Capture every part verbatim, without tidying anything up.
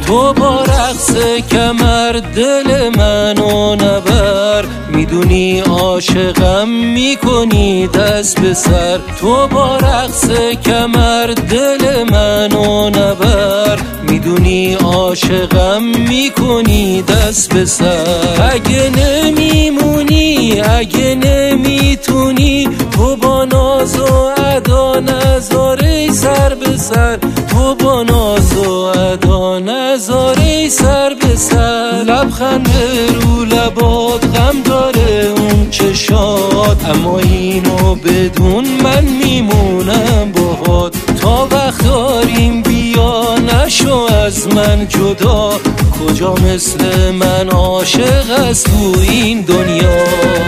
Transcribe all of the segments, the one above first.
تو با رقص کمر دل منو نبر، میدونی عاشقم میکنی دست به سر. تو با رقص کمر دل منو نبر، میدونی عاشقم میکنی دست به سر. اگه نمیمونی اگه نمیتونی، تو با ناز و ادا نذاره سر به سر. تو با ناز و ادا نذاره سر به سر. لبخند رو لبات غم داره اون چشات، اما اینو بدون من میمونم باهات. تا وقت داریم بیا نشو از من جدا، کجا مثل من عاشق است تو این دنیا.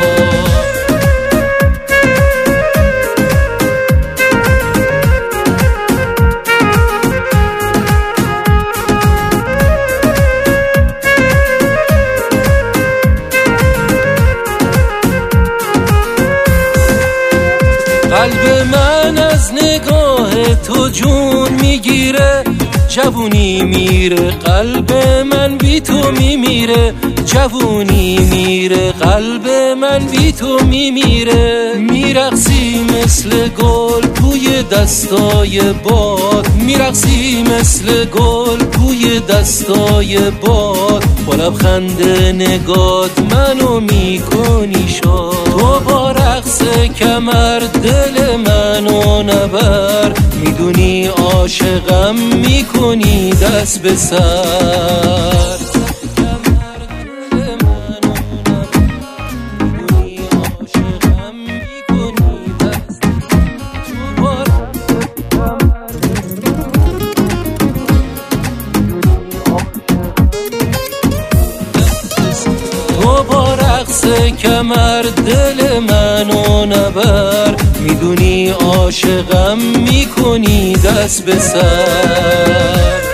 قلب من از نگاه تو جون میگیره، جوونی میره قلب من بی تو میمیره. جوونی میره قلب من بی تو میمیره. میرقصی مثل گل توی دستای باد، میرقصی مثل گل توی دستای باد. با لبخند نگات منو میکنی شاد. تو با رقص کمر دل منو نبر، میدونی عاشقم میکنی دست به سر. تو با رقص کمر دل منو نبر، میدونی عاشقم میکنی دست به سر.